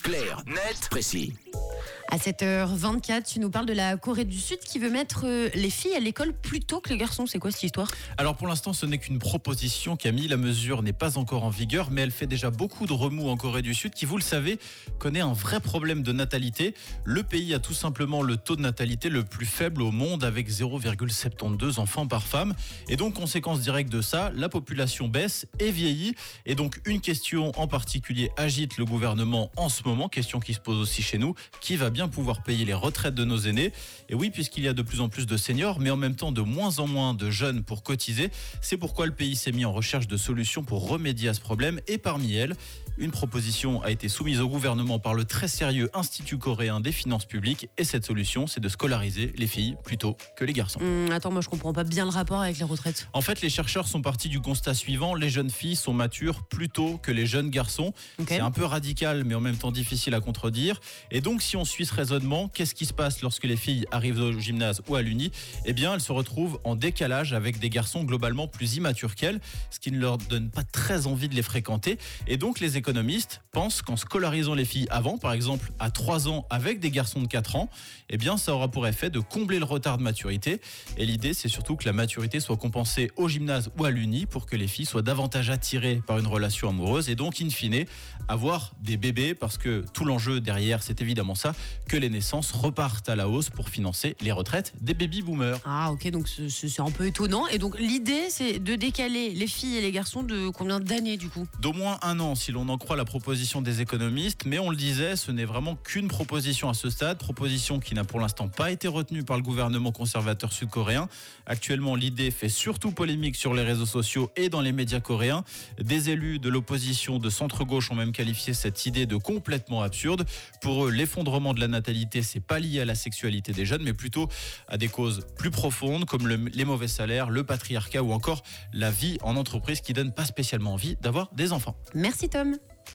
Clair, net, précis. À 7h24, tu nous parles de la Corée du Sud qui veut mettre les filles à l'école plus tôt que les garçons. C'est quoi cette histoire ? Alors pour l'instant, ce n'est qu'une proposition, Camille. La mesure n'est pas encore en vigueur, mais elle fait déjà beaucoup de remous en Corée du Sud qui, vous le savez, connaît un vrai problème de natalité. Le pays a tout simplement le taux de natalité le plus faible au monde avec 0,72 enfants par femme. Et donc, conséquence directe de ça, la population baisse et vieillit. Et donc, une question en particulier agite le gouvernement en ce moment, question qui se pose aussi chez nous. Qui va bien pouvoir payer les retraites de nos aînés? Et oui, puisqu'il y a de plus en plus de seniors, mais en même temps de moins en moins de jeunes pour cotiser. C'est pourquoi le pays s'est mis en recherche de solutions pour remédier à ce problème. Et parmi elles, une proposition a été soumise au gouvernement par le très sérieux Institut coréen des finances publiques. Et cette solution, c'est de scolariser les filles plutôt que les garçons. Attends, moi je comprends pas bien le rapport avec les retraites. En fait, les chercheurs sont partis du constat suivant. Les jeunes filles sont matures plus tôt que les jeunes garçons. Okay. C'est un peu radical, mais en même temps difficile à contredire. Et donc, si on suit ce raisonnement, qu'est-ce qui se passe lorsque les filles arrivent au gymnase ou à l'uni ? Eh bien, elles se retrouvent en décalage avec des garçons globalement plus immatures qu'elles, ce qui ne leur donne pas très envie de les fréquenter. Et donc, les économistes pensent qu'en scolarisant les filles avant, par exemple à 3 ans avec des garçons de 4 ans, eh bien, ça aura pour effet de combler le retard de maturité. Et l'idée, c'est surtout que la maturité soit compensée au gymnase ou à l'uni pour que les filles soient davantage attirées par une relation amoureuse et donc, in fine, avoir des bébés, parce que tout l'enjeu derrière, c'est évidemment ça, que les naissances repartent à la hausse pour financer les retraites des baby-boomers. Ah ok, donc c'est un peu étonnant. Et donc l'idée, c'est de décaler les filles et les garçons de combien d'années du coup ? D'au moins 1 an, si l'on en croit la proposition des économistes. Mais on le disait, ce n'est vraiment qu'une proposition à ce stade, proposition qui n'a pour l'instant pas été retenue par le gouvernement conservateur sud-coréen. Actuellement, l'idée fait surtout polémique sur les réseaux sociaux et dans les médias coréens. Des élus de l'opposition de centre-gauche ont même qualifié cette idée de complètement absurde. Pour eux, l'effondrement de la natalité, c'est pas lié à la sexualité des jeunes, mais plutôt à des causes plus profondes comme les mauvais salaires, le patriarcat ou encore la vie en entreprise qui donne pas spécialement envie d'avoir des enfants. Merci Tom.